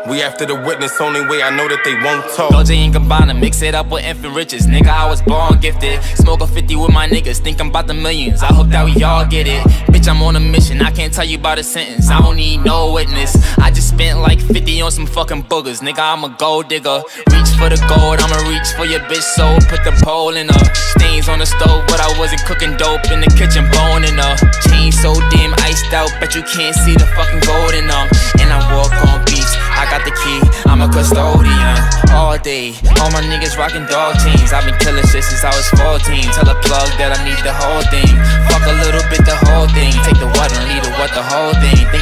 We after the witness, only way I know that they won't talk. Dolce & Gabbana, mix it up with infant riches. Nigga, I was born gifted. Smoke a 50 with my niggas, think I'm about the millions. I hope that we all get it. Bitch, I'm on a mission, I can't tell you about a sentence. I don't need no witness. I just spent like 50 on some fucking boogers. Nigga, I'm a gold digger. Reach for the gold, I'ma reach for your bitch soul. Put the pole in her. Stains on the stove, but I wasn't cooking dope in the kitchen, boning her. Chain so damn iced out, bet you can't see the fucking gold in them. And I walk on beats, I got the key, I'm a custodian. All day, all my niggas rocking dog chains. I've been killing shit since I was 14. Tell a plug that I need the whole thing. Fuck a little bit, the whole thing. Take the what and leave the what, the whole thing.